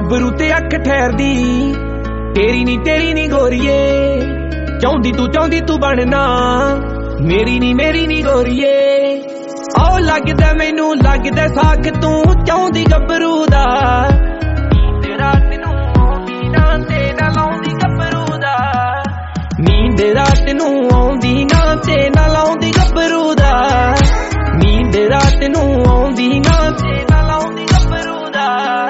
गब्बरू ते अख ठहरदी तेरी नी गोरीए चाहती तू बनना मेरी नी गोरीए आओ लगदा मैनू लगदा साख तू चाहती गब्बरू दा नींद रात नूं आउंदी ना ते ना लाउंदी गब्बरू दा नींद रात नूं आउंदी ना ते ना लाउंदी गब्बरू दा नींद रात नूं आउंदी ना ते ना लाउंदी गब्बरू दा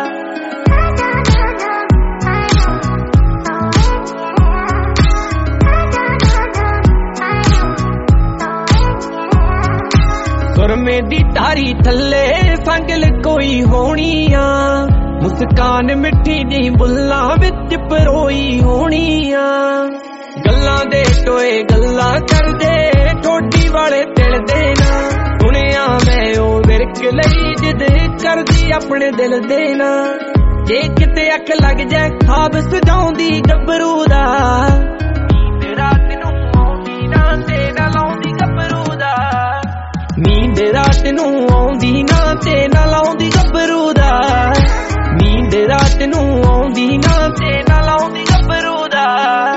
सुरमे दी धारी थल्ले संगल कोई होनी आ मुस्कान मिठी दी बुल्लां विच परोई होनी आ गल्लां दे टोए गल्लां करदे ठोडी वाले दिल दे ना सुनिया मैं ओ विरक लई जिद करदी अपने दिल दे ना जे किते अख लग जाए खाब सजाउंदी गब्बरू दा नींद रात नूं आउंदी ना ते ना लाउंदी गब्बरू दा नींद रात नूं आउंदी ना ते ना लाउंदी गब्बरू दा नींद रात नूं आउंदी ना ते ना लाउंदी गब्बरू दा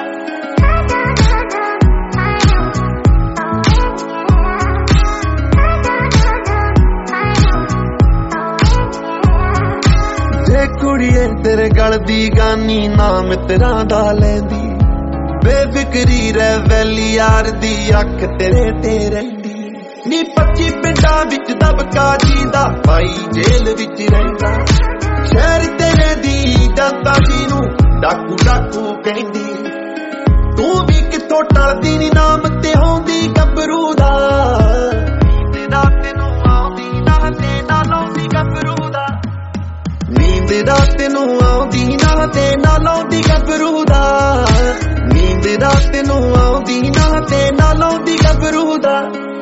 जे कुड़िए तेरे गल दी गानी ना मित्रां दा लैंदी बेफिक्री रह वैली यार दी अख तेरे ते रहिंदी नी 25 पिंडां विच दबका जींदा भाई जेल विच रहिंदा शहर तेरे दी जनता जी नूं डाकू कहंदी तू भी किथों टलदी नी नाम ते होंदी गब्बरू दा नींद रात नूं आउंदी ना ते ना लाउंदी गब्बरू दा नींद रात नूं आउंदी ना ते ना लाउंदी गब्बरू दा नींद रात नूं आउंदी ना ते ना लाउंदी गब्बरू दा